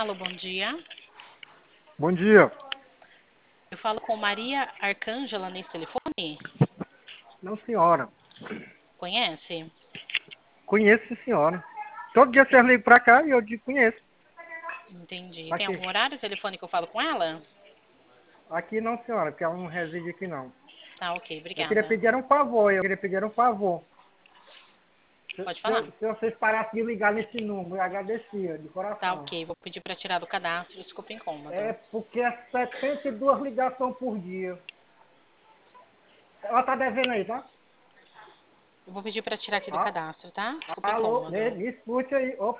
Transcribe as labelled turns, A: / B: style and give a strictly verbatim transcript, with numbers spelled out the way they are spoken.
A: Alô, bom dia.
B: Bom dia.
A: Eu falo com Maria Arcângela nesse telefone?
B: Não, senhora.
A: Conhece?
B: Conheço, sim, senhora. Todo dia vocês ligam pra cá e eu digo conheço.
A: Entendi. Tem
B: Aqui.
A: algum horário o telefone que eu falo com ela?
B: Aqui não, senhora, porque ela não reside aqui não.
A: Tá, ok,
B: Eu queria
A: obrigada.
B: pedir um favor, eu queria pedir um favor. Se,
A: Pode falar.
B: se, se vocês parassem de ligar nesse número, eu agradecia, de
A: Tá,
B: coração.
A: ok. Vou pedir para tirar do cadastro. Desculpa o
B: É
A: incômodo.
B: porque é setenta e duas ligações por dia. Ela tá devendo aí, tá?
A: Eu vou pedir para tirar aqui do
B: Ah,
A: cadastro, tá? Desculpa o
B: alô, me,
A: incômodo.
B: me escute aí. Opa.